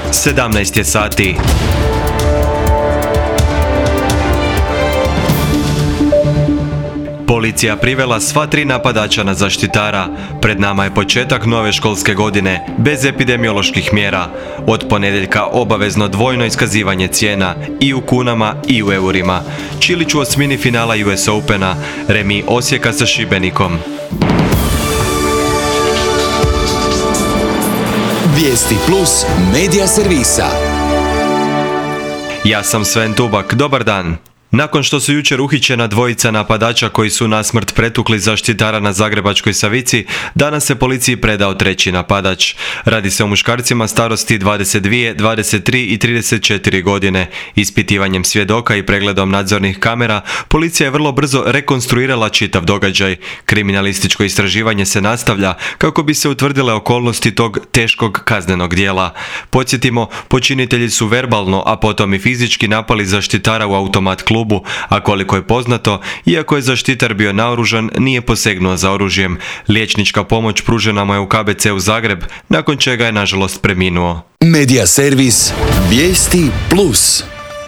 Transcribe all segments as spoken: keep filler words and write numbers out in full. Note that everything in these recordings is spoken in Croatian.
sedamnaest je sati. Policija privela sva tri napadača na zaštitara. Pred nama je početak nove školske godine, bez epidemioloških mjera. Od ponedjeljka obavezno dvojno iskazivanje cijena, i u kunama i u eurima. Čilić u osmini finala U S Opena, remi Osijeka sa Šibenikom. Vijesti plus medija servisa. Ja sam Sven Tubak, dobar dan. Nakon što su jučer uhićena dvojica napadača koji su nasmrt pretukli zaštitara na Zagrebačkoj Savici, danas se policiji predao treći napadač. Radi se o muškarcima starosti dvadeset dvije, dvadeset tri i trideset četiri godine. Ispitivanjem svjedoka i pregledom nadzornih kamera, policija je vrlo brzo rekonstruirala čitav događaj. Kriminalističko istraživanje se nastavlja kako bi se utvrdile okolnosti tog teškog kaznenog djela. Podsjetimo, počinitelji su verbalno, a potom i fizički napali zaštitara u automat klubu, a koliko je poznato, iako je zaštitar bio naoružan, nije posegnuo za oružjem. Liječnička pomoć pružena mu je u K B C u Zagreb, nakon čega je nažalost preminuo. Medija servis Vijesti plus.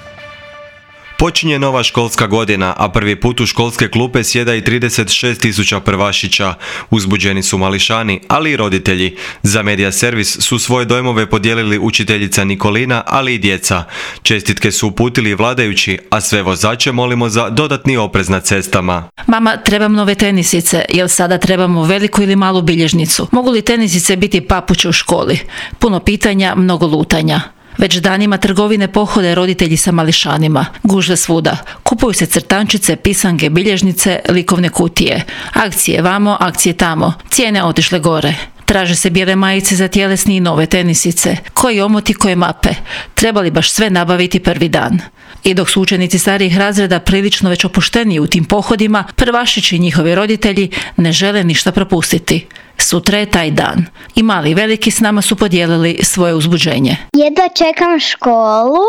Počinje nova školska godina, a prvi put u školske klupe sjeda i trideset šest tisuća prvašića. Uzbuđeni su mališani, ali i roditelji. Za Medija servis su svoje dojmove podijelili učiteljica Nikolina, ali i djeca. Čestitke su uputili vladajući, a sve vozače molimo za dodatni oprez na cestama. Mama, trebam nove tenisice, jel sada trebamo veliku ili malu bilježnicu? Mogu li tenisice biti papuče u školi? Puno pitanja, mnogo lutanja. Već danima trgovine pohode roditelji sa mališanima. Gužve svuda. Kupuju se crtančice, pisange, bilježnice, likovne kutije. Akcije vamo, akcije tamo. Cijene otišle gore. Traže se bijele majice za tjelesni i nove tenisice. Koji omoti, koje mape. Trebali baš sve nabaviti prvi dan. I dok su učenici starijih razreda prilično već opušteniji u tim pohodima, prvašići i njihovi roditelji ne žele ništa propustiti. Sutra je taj dan. I mali i veliki s nama su podijelili svoje uzbuđenje. Jedva čekam školu,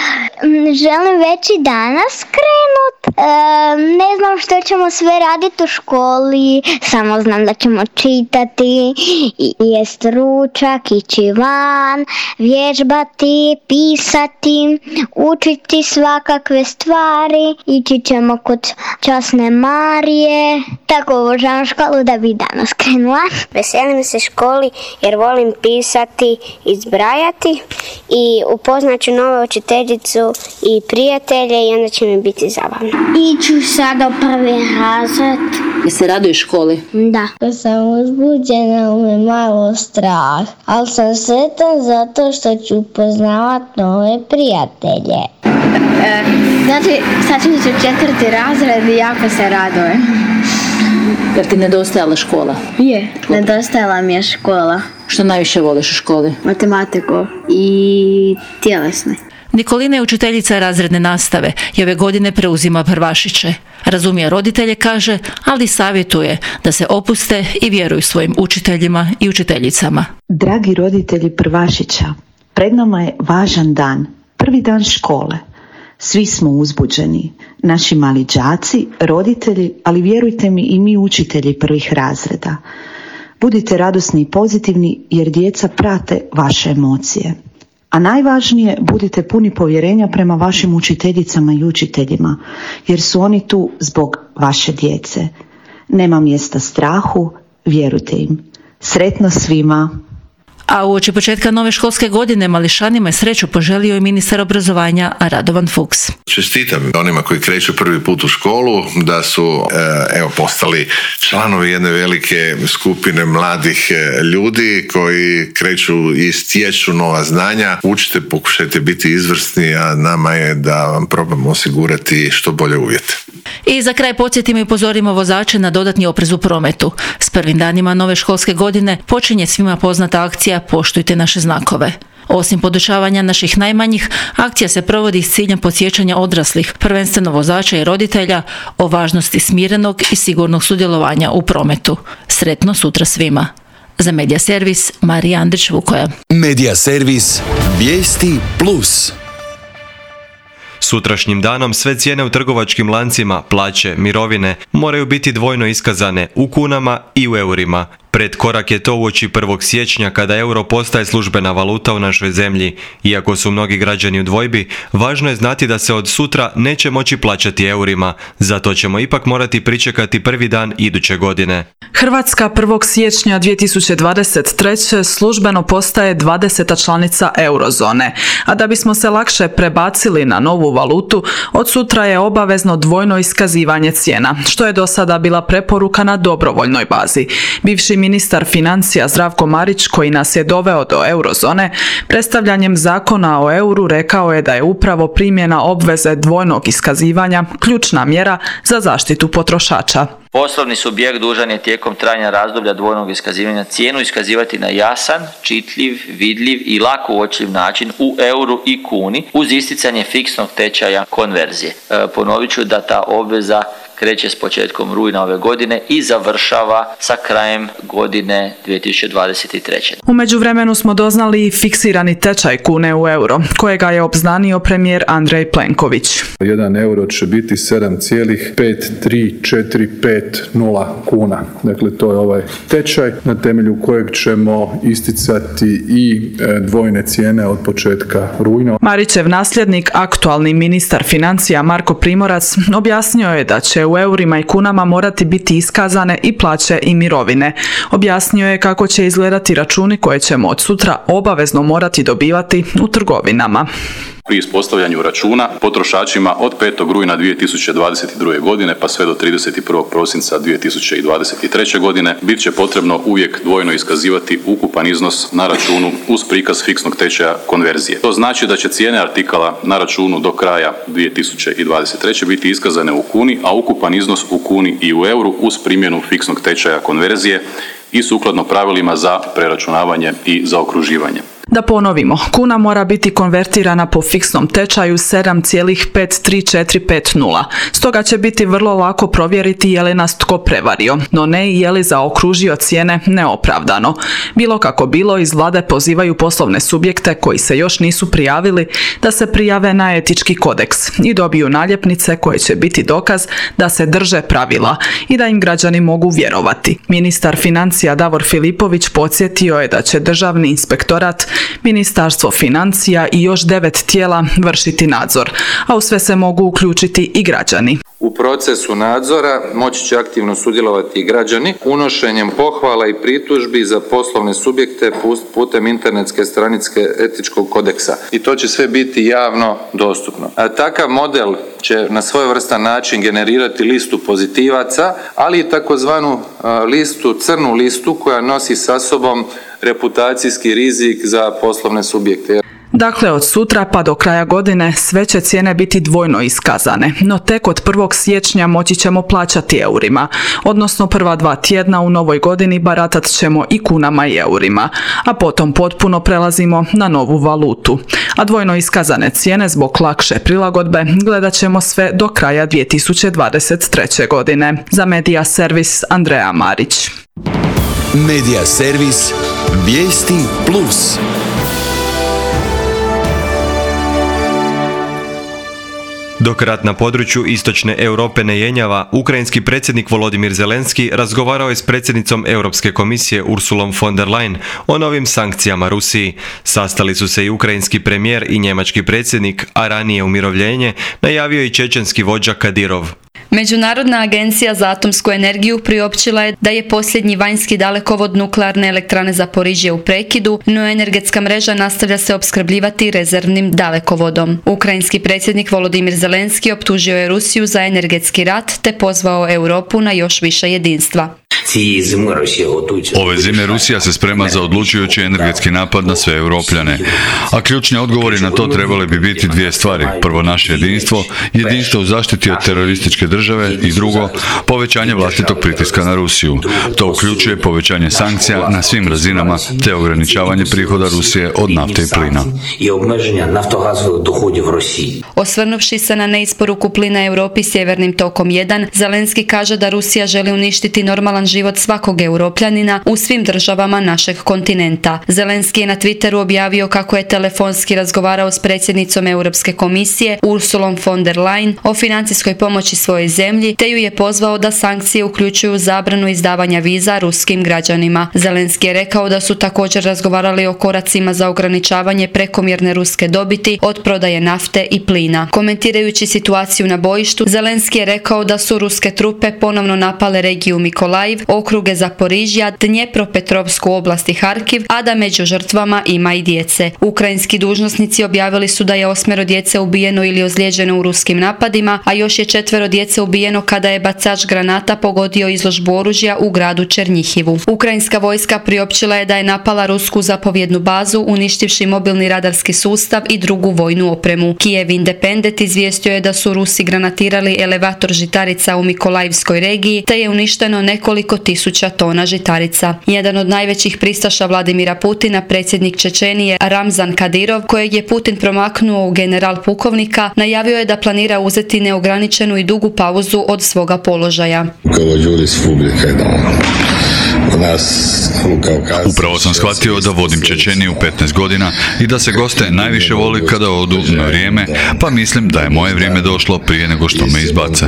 želim već i danas krenut. E, ne znam što ćemo sve raditi u školi, samo znam da ćemo čitati, i jest ručak, ići van, vježbati, pisati, učiti svakakve stvari, ići ćemo kod časne Marije. Tako obožavam školu da bi danas krenula. Veselim se školi jer volim pisati i zbrajati i upoznat ću novu učiteljicu i prijatelje i onda će mi biti zabavno. Iću sada u prvi razred. Je se raduješ školi? Da. Kad sam uzbuđena, me malo strah, ali sam sretan zato što ću upoznavat nove prijatelje. E, znači, sad ću ići u četvrti razred i jako se radujem. Jer ti nedostajala škola? Je, nedostajala mi je škola. Što najviše voliš u školi? Matematiku i tjelesne. Nikolina je učiteljica razredne nastave i ove godine preuzima prvašiće. Razumije roditelje, kaže, ali savjetuje da se opuste i vjeruju svojim učiteljima i učiteljicama. Dragi roditelji prvašića, pred nama je važan dan, prvi dan škole. Svi smo uzbuđeni, naši mali đaci, roditelji, ali vjerujte mi i mi učitelji prvih razreda. Budite radosni i pozitivni jer djeca prate vaše emocije. A najvažnije, budite puni povjerenja prema vašim učiteljicama i učiteljima, jer su oni tu zbog vaše djece. Nema mjesta strahu, vjerujte im. Sretno svima! A uoči početka nove školske godine mališanima je sreću poželio i ministar obrazovanja Radovan Fuchs. Čestitam onima koji kreću prvi put u školu da su evo postali članovi jedne velike skupine mladih ljudi koji kreću i stječu nova znanja. Učite, pokušajte biti izvrsni, a nama je da vam probamo osigurati što bolje uvjete. I za kraj podsjetimo i upozorimo vozače na dodatni oprez u prometu. S prvim danima nove školske godine počinje svima poznata akcija Poštujte naše znakove. Osim podučavanja naših najmanjih, akcija se provodi s ciljem podsjećanja odraslih, prvenstveno vozača i roditelja, o važnosti smirenog i sigurnog sudjelovanja u prometu. Sretno sutra svima. Za Medija servis, Marija Andrić-Vukoja. Medija servis Vijesti plus. Sutrašnjim danom sve cijene u trgovačkim lancima, plaće, mirovine moraju biti dvojno iskazane u kunama i u eurima. Pred korak je to uoči prvog siječnja kada euro postaje službena valuta u našoj zemlji. Iako su mnogi građani u dvojbi, važno je znati da se od sutra neće moći plaćati eurima, zato ćemo ipak morati pričekati prvi dan iduće godine. Hrvatska prvog siječnja dvije tisuće dvadeset treće. službeno postaje dvadeseta članica eurozone, a da bismo se lakše prebacili na novu valutu, od sutra je obavezno dvojno iskazivanje cijena, što je do sada bila preporuka na dobrovoljnoj bazi. Bivši ministar financija Zdravko Marić, koji nas je doveo do eurozone, predstavljanjem zakona o euru rekao je da je upravo primjena obveze dvojnog iskazivanja ključna mjera za zaštitu potrošača. Poslovni subjekt dužan je tijekom trajanja razdoblja dvojnog iskazivanja cijenu iskazivati na jasan, čitljiv, vidljiv i lako uočljiv način u euru i kuni uz isticanje fiksnog tečaja konverzije. E, ponovit ću da ta obveza kreće s početkom rujna ove godine i završava sa krajem godine dvije tisuće dvadeset treće. U međuvremenu smo doznali i fiksirani tečaj kune u euro, kojega je obznanio premijer Andrej Plenković. Jedan euro će biti sedam zarez pet tri četiri pet nula kuna. Dakle, to je ovaj tečaj na temelju kojeg ćemo isticati i dvojne cijene od početka rujna. Marićev nasljednik, aktualni ministar financija Marko Primorac, objasnio je da će u eurima i kunama morati biti iskazane i plaće i mirovine. Objasnio je kako će izgledati računi koje ćemo od sutra obavezno morati dobivati u trgovinama. Pri ispostavljanju računa potrošačima od petog rujna dvije tisuće dvadeset druge. godine pa sve do trideset prvog prosinca dvije tisuće dvadeset treće. godine bit će potrebno uvijek dvojno iskazivati ukupan iznos na računu uz prikaz fiksnog tečaja konverzije. To znači da će cijene artikala na računu do kraja dvije tisuće dvadeset treće. biti iskazane u kuni, a ukupan iznos u kuni i u euru uz primjenu fiksnog tečaja konverzije i sukladno pravilima za preračunavanje i zaokruživanje. Da ponovimo, kuna mora biti konvertirana po fiksnom tečaju sedam zarez pet tri četiri pet nula. Stoga će biti vrlo lako provjeriti je li nas tko prevario, no ne i je li zaokružio cijene neopravdano. Bilo kako bilo, iz vlade pozivaju poslovne subjekte koji se još nisu prijavili da se prijave na etički kodeks i dobiju naljepnice koje će biti dokaz da se drže pravila i da im građani mogu vjerovati. Ministar financija Davor Filipović podsjetio je da će Državni inspektorat, Ministarstvo financija i još devet tijela vršiti nadzor, a u sve se mogu uključiti i građani. U procesu nadzora moći će aktivno sudjelovati i građani unošenjem pohvala i pritužbi za poslovne subjekte putem internetske stranice etičkog kodeksa. I to će sve biti javno dostupno. A takav model će na svojevrstan način generirati listu pozitivaca, ali i takozvanu listu, crnu listu koja nosi sa sobom reputacijski rizik za poslovne subjekte. Dakle, od sutra pa do kraja godine sve će cijene biti dvojno iskazane, no tek od prvog siječnja moći ćemo plaćati eurima, odnosno prva dva tjedna u novoj godini baratat ćemo i kunama i eurima, a potom potpuno prelazimo na novu valutu. A dvojno iskazane cijene zbog lakše prilagodbe gledat ćemo sve do kraja dvije tisuće dvadeset treće. godine. Za Medija Servis Andreja Marić. Medija Servis Vijesti Plus. Dok rat na području istočne Europe ne jenjava, ukrajinski predsjednik Volodimir Zelenski razgovarao je s predsjednicom Europske komisije Ursulom von der Leyen o novim sankcijama Rusiji. Sastali su se i ukrajinski premijer i njemački predsjednik, a ranije umirovljenje najavio i čečenski vođa Kadirov. Međunarodna agencija za atomsku energiju priopćila je da je posljednji vanjski dalekovod nuklearne elektrane Zaporižje u prekidu, no energetska mreža nastavlja se opskrbljivati rezervnim dalekovodom. Ukrajinski predsjednik Volodimir Zelenski optužio je Rusiju za energetski rat te pozvao Europu na još više jedinstva. Ove zime Rusija se sprema za odlučujući energetski napad na sve Europljane. A ključni odgovori na to trebali bi biti dvije stvari. Prvo, naše jedinstvo, jedinstvo u zaštiti od terorističke države i drugo, povećanje vlastitog pritiska na Rusiju. To uključuje povećanje sankcija na svim razinama te ograničavanje prihoda Rusije od nafte i plina. Osvrnuvši se na neisporuku plina Europi sjevernim tokom jedan, Zelenski kaže da Rusija želi uništiti normalan život život svakog europljanina u svim državama našeg kontinenta. Zelenski je na Twitteru objavio kako je telefonski razgovarao s predsjednicom Europske komisije Ursulom von der Leyen o financijskoj pomoći svojoj zemlji, te ju je pozvao da sankcije uključuju zabranu izdavanja viza ruskim građanima. Zelenski je rekao da su također razgovarali o koracima za ograničavanje prekomjerne ruske dobiti od prodaje nafte i plina. Komentirajući situaciju na bojištu, Zelenski je rekao da su ruske trupe ponovno napale regiju Mikolajiv, okruge Zaporižja, Dnjepropetrovsku oblast i Harkiv, a da među žrtvama ima i djece. Ukrajinski dužnosnici objavili su da je osmero djece ubijeno ili ozlijeđeno u ruskim napadima, a još je četvero djece ubijeno kada je bacač granata pogodio izložbu oružja u gradu Černjihivu. Ukrajinska vojska priopćila je da je napala rusku zapovjednu bazu, uništivši mobilni radarski sustav i drugu vojnu opremu. Kijev Independent izvijestio je da su Rusi granatirali elevator žitarica u Mikolajivskoj regiji, te je uništeno nekoliko tisuća tona žitarica. Jedan od najvećih pristaša Vladimira Putina, predsjednik Čečenije Ramzan Kadirov, kojeg je Putin promaknuo u general pukovnika, najavio je da planira uzeti neograničenu i dugu pauzu od svoga položaja. Upravo sam shvatio da vodim Čečeniju petnaest godina i da se goste najviše voli kada odu na vrijeme, pa mislim da je moje vrijeme došlo prije nego što me izbace.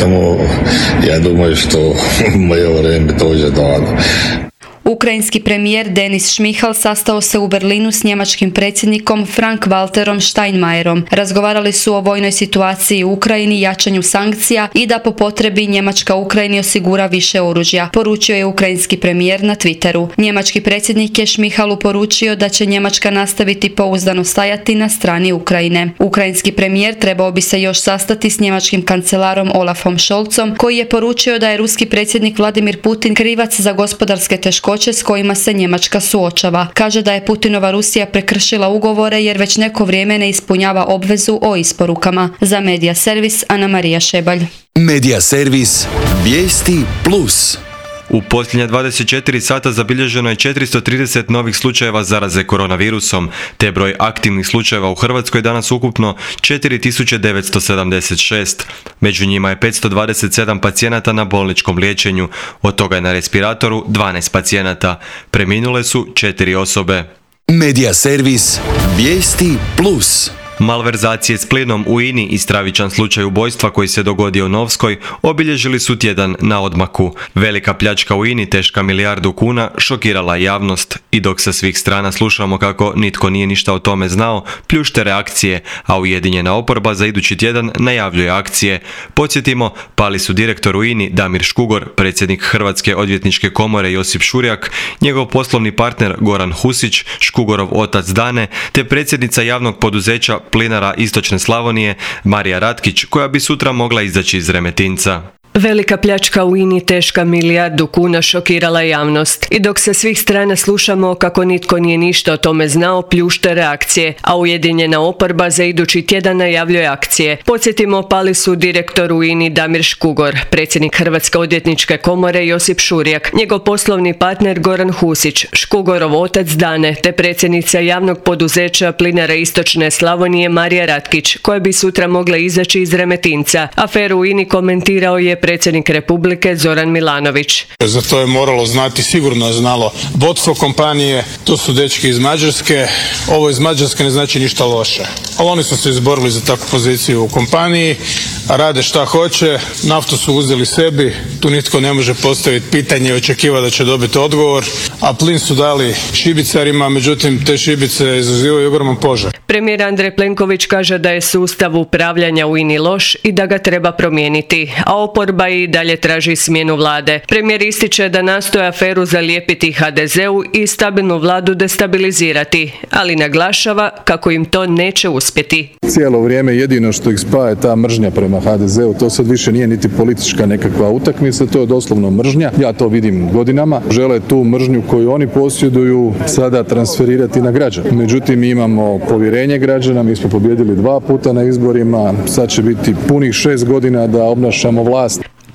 Ukrajinski premijer Denis Šmihal sastao se u Berlinu s njemačkim predsjednikom Frank-Walterom Steinmeierom. Razgovarali su o vojnoj situaciji u Ukrajini, jačanju sankcija i da po potrebi Njemačka Ukrajini osigura više oružja, poručio je ukrajinski premijer na Twitteru. Njemački predsjednik je Šmihalu poručio da će Njemačka nastaviti pouzdano stajati na strani Ukrajine. Ukrajinski premijer trebao bi se još sastati s njemačkim kancelarom Olafom Scholzom, koji je poručio da je ruski predsjednik Vladimir Putin krivac za gospodarske teškoće s kojima se Njemačka suočava. Kaže da je Putinova Rusija prekršila ugovore jer već neko vrijeme ne ispunjava obvezu o isporukama. Za Medija servis Ana Marija Šebalj. Medija servis Vijesti plus. U posljednja dvadeset četiri sata zabilježeno je četiristo trideset novih slučajeva zaraze koronavirusom, te broj aktivnih slučajeva u Hrvatskoj danas ukupno četiri tisuće devetsto sedamdeset šest. Među njima je petsto dvadeset sedam pacijenata na bolničkom liječenju, od toga je na respiratoru dvanaest pacijenata. Preminule su četiri osobe. Medija servis Vijesti plus. Malverzacije s plinom u I N I i stravičan slučaj ubojstva koji se dogodio u Novskoj obilježili su tjedan na odmaku. Velika pljačka u I N I teška milijardu kuna šokirala javnost i dok sa svih strana slušamo kako nitko nije ništa o tome znao, pljušte reakcije, a ujedinjena oporba za idući tjedan najavljuje akcije. Podsjetimo, pali su direktor u I N I Damir Škugor, predsjednik Hrvatske odvjetničke komore Josip Šurjak, njegov poslovni partner Goran Husić, Škugorov otac Dane, te predsjednica javnog poduzeća Plinara Istočne Slavonije Marija Ratkić, koja bi sutra mogla izaći iz Remetinca. Velika pljačka u I N I teška milijardu kuna šokirala javnost i dok se svih strana slušamo kako nitko nije ništa o tome znao, pljušte reakcije, a ujedinjena oporba za idući tjedan najavljuje akcije. Podsjetimo, pali su direktor u I N I Damir Škugor, predsjednik Hrvatske odvjetničke komore Josip Šurjak, njegov poslovni partner Goran Husić, Škugorov otac Dane, te predsjednica javnog poduzeća Plinara Istočne Slavonije Marija Ratkić, koja bi sutra mogla izaći iz Remetinca. Aferu u I N I komentirao je predsjednik Republike Zoran Milanović. Za to je moralo znati, sigurno je znalo vodstvo kompanije, to su dečki iz Mađarske. Ovo iz Mađarske ne znači ništa loše, ali oni su se izborili za takvu poziciju u kompaniji, rade šta hoće, naftu su uzeli sebi, tu nitko ne može postaviti pitanje i očekivati da će dobiti odgovor, a plin su dali šibicarima, međutim te šibice izazivaju ogroman požar. Premijer Andrej Plenković kaže da je sustav upravljanja u I N I loš i da ga treba promijeniti, a oporba i dalje traži smjenu vlade. Premijer ističe da nastoje aferu zalijepiti ha de zeu i stabilnu vladu destabilizirati, ali naglašava kako im to neće uspjeti. Cijelo vrijeme jedino što ih spaja je ta mržnja prema ha de zeu, to sad više nije niti politička nekakva utakmica, to je doslovno mržnja. Ja to vidim godinama. Žele tu mržnju koju oni posjeduju sada transferirati na građane. Međutim, mi imamo povjerenje građana, mi smo pobijedili dva puta na izborima, sad će biti punih šest godina da obnašamo vlast.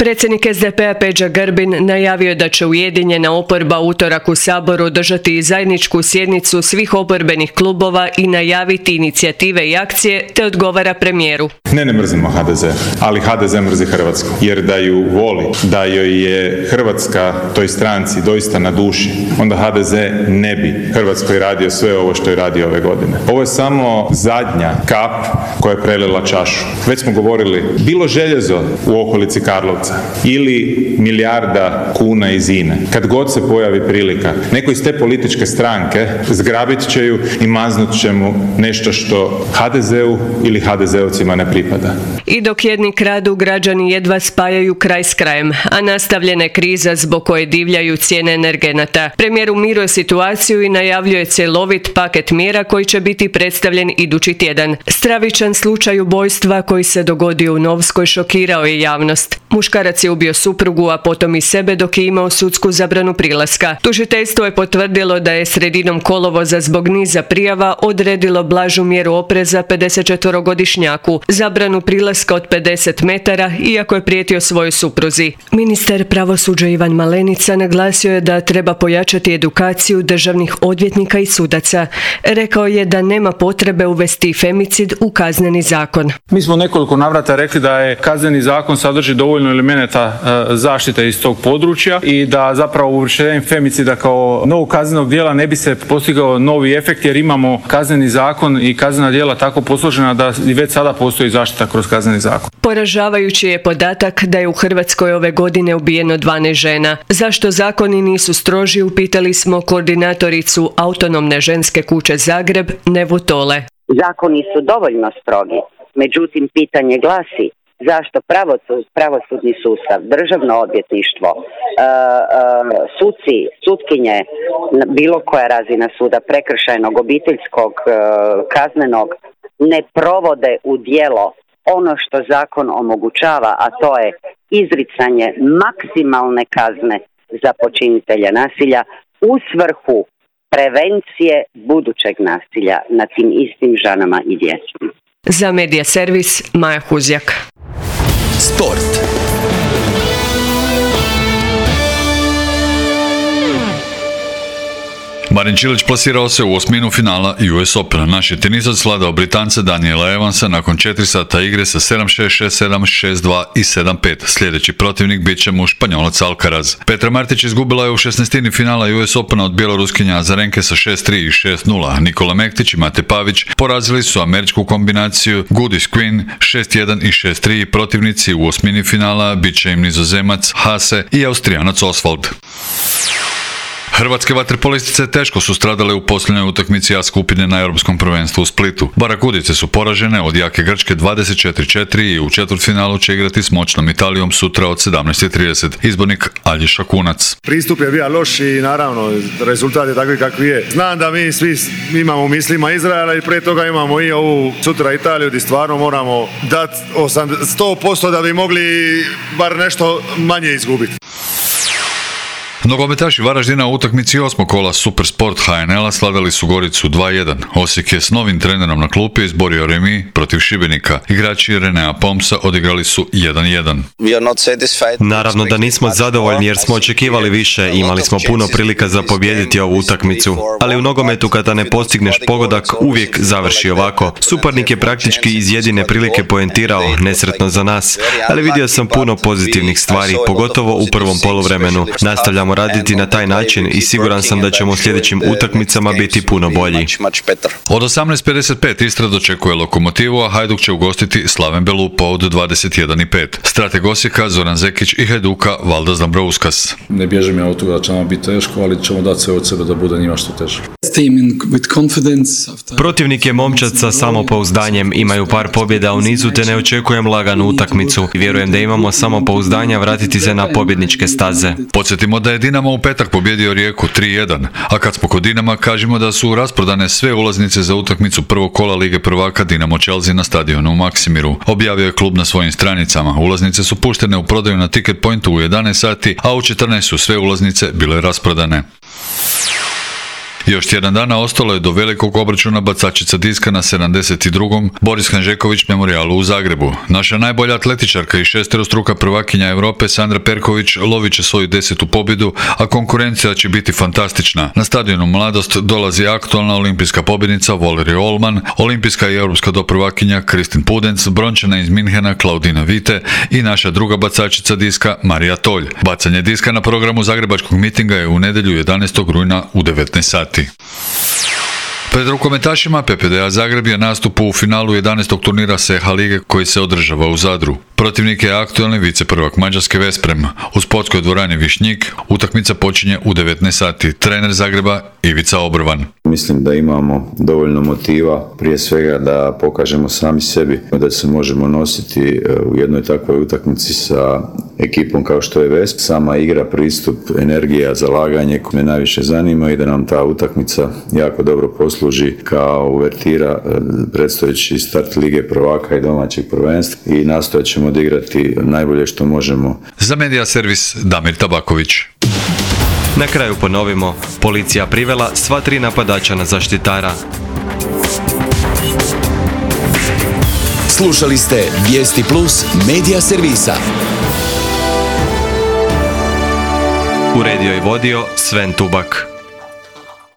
Predsjednik S D P-a Peđa Grbin najavio je da će ujedinjena oporba utorak u Saboru održati zajedničku sjednicu svih oporbenih klubova i najaviti inicijative i akcije, te odgovara premijeru. Ne, ne mrzimo H D Z, ali H D Z mrzi Hrvatsku, jer da ju voli, da joj je Hrvatska toj stranci doista na duši, onda H D Z ne bi Hrvatskoj radio sve ovo što je radio ove godine. Ovo je samo zadnja kap koja je prelila čašu. Već smo govorili, bilo željezo u okolici Karlovca ili milijarda kuna iz I N E. Kad god se pojavi prilika, neko iz te političke stranke zgrabit će ju i maznut će mu nešto što H D Z-u ili H D Z-ovcima ne pripada. I dok jedni kradu, građani jedva spajaju kraj s krajem, a nastavljena je kriza zbog koje divljaju cijene energenata. Premijer umiruje situaciju i najavljuje cjelovit paket mjera koji će biti predstavljen idući tjedan. Stravičan slučaj ubojstva koji se dogodio u Novskoj šokirao je javnost. Muškarac je ubio suprugu, a potom i sebe dok je imao sudsku zabranu prilaska. Tužiteljstvo je potvrdilo da je sredinom kolovoza zbog niza prijava odredilo blažu mjeru opreza pedesetčetverogodišnjaku, zabranu prilaska od pedeset metara, iako je prijetio svojoj supruzi. Ministar pravosuđa Ivan Malenica naglasio je da treba pojačati edukaciju državnih odvjetnika i sudaca. Rekao je da nema potrebe uvesti femicid u kazneni zakon. Mi smo nekoliko navrata rekli da je kazneni zakon sadrži dovoljno elemenata e, zaštite iz tog područja i da zapravo uvrštenjem femicida kao novog kaznenog djela ne bi se postigao novi efekt, jer imamo kazneni zakon i kaznena djela tako posložena da već sada postoji zaštita kroz kazneni zakon. Poražavajući je podatak da je u Hrvatskoj ove godine ubijeno dvanaest žena. Zašto zakoni nisu stroži, upitali smo koordinatoricu Autonomne ženske kuće Zagreb, Nevu Tole. Zakoni su dovoljno strogi, međutim pitanje glasi zašto pravosudni sustav, državno odvjetništvo, e, e, suci, sutkinje, bilo koja razina suda, prekršajnog, obiteljskog, e, kaznenog, ne provode u djelo ono što zakon omogućava, a to je izricanje maksimalne kazne za počinitelja nasilja u svrhu prevencije budućeg nasilja nad tim istim ženama i djecom. Za Medija servis Maja Huzjak. Sport. Marin Čilić plasirao se u osminu finala U S Opena. Naš je tenisac sladao Britanca Daniela Evansa nakon četiri sata igre sa sedam šest, šest sedam, šest dva i sedam pet. Sljedeći protivnik bit će mu Španjolac Alcaraz. Petra Martić izgubila je u šesnaestini finala U S Opena od bjeloruskinja Azarenke sa šest tri i šest nula. Nikola Mektić i Mate Pavić porazili su američku kombinaciju Goodies Queen šest jedan i šest tri. Protivnici u osmini finala bit će im Nizozemac Hase i Austrijanac Oswald. Hrvatske vaterpolistice teško su stradale u posljednjoj utakmici A skupine na Europskom prvenstvu u Splitu. Barakudice su poražene od jake Grčke dvadeset četiri četiri i u četvrtfinalu će igrati s moćnom Italijom sutra od sedamnaest trideset. Izbornik Aljiša Kunac. Pristup je bio loš i naravno rezultat je takvi kakvi je. Znam da mi svi imamo u mislima Izraela i prije toga imamo i ovu sutra Italiju gdje stvarno moramo dati sto posto da bi mogli bar nešto manje izgubiti. Nogometaši Varaždina u utakmici osmog kola Supersport H N L-a slavili su Goricu dva jedan. Osijek je s novim trenerom na klupi izborio remi protiv Šibenika. Igrači Renea Pomsa odigrali su jedan jedan. Naravno da nismo zadovoljni jer smo očekivali više, imali smo puno prilika za pobijediti ovu utakmicu. Ali u nogometu kada ne postigneš pogodak uvijek završi ovako. Suparnik je praktički iz jedine prilike poentirao, nesretno za nas, ali vidio sam puno pozitivnih stvari, pogotovo u prvom poluvremenu. Nastavljamo raditi na taj način i siguran sam da ćemo u sljedećim utakmicama biti puno bolji. Od osamnaest pedeset pet Istra dočekuje Lokomotivu, a Hajduk će ugostiti Slaven Belupo od dvadeset jedan i pet. Strateg Osijeka Zoran Zekić i Hajduka Valdas Dambrauskas. Ne bježim ja od toga da će nam biti teško, ali ćemo dati sve od sebe da bude njima što teže. Protivnik je momčad sa samopouzdanjem, imaju par pobjeda u nizu te ne očekujem laganu utakmicu. Vjerujem da imamo samopouzdanja vratiti se na pobjedničke staze. Podsjetimo da je Dinamo u petak pobjedio Rijeku tri jedan, a kad smo kod Dinama kažemo da su rasprodane sve ulaznice za utakmicu prvog kola Lige prvaka Dinamo Chelsea na stadionu u Maksimiru. Objavio je klub na svojim stranicama. Ulaznice su puštene u prodaju na Ticket Pointu u jedanaest sati, a u četrnaest su sve ulaznice bile rasprodane. Još tjedan dana ostalo je do velikog obračuna bacačica diska na sedamdeset drugom Boris Hanžeković memorijalu u Zagrebu. Naša najbolja atletičarka i šesterostruka prvakinja Europe Sandra Perković lovit će svoju desetu pobjedu, a konkurencija će biti fantastična. Na stadionu Mladost dolazi aktualna olimpijska pobjednica Valerie Olman, olimpijska i europska doprvakinja Kristin Pudenc, brončana iz Minhena Klaudina Vite i naša druga bacačica diska Marija Tolj. Bacanje diska na programu zagrebačkog mitinga je u nedjelju jedanaestog rujna u devetnaest sati. Pred rukometašima P P D A Zagreb je nastup u finalu jedanaestog turnira S H lige koji se održava u Zadru. Protivnik je aktualni viceprvak Mađarske Vesprem. U sportskoj dvorani Višnjik utakmica počinje u devetnaest sati. Trener Zagreba Ivica Obrvan. Mislim da imamo dovoljno motiva, prije svega da pokažemo sami sebi da se možemo nositi u jednoj takvoj utakmici sa ekipom kao što je Vesp. Sama igra, pristup, energija, zalaganje me najviše zanima i da nam ta utakmica jako dobro posluži kao uvertira predstojeći start Lige prvaka i domaćeg prvenstva i nastojat ćemo odigrati najbolje što možemo. Za Medija servis Damir Tabaković. Na kraju ponovimo, policija privela sva tri napadača na zaštitara. Slušali ste Vijesti Plus Medija servisa. Uredio i vodio Sven Tubak.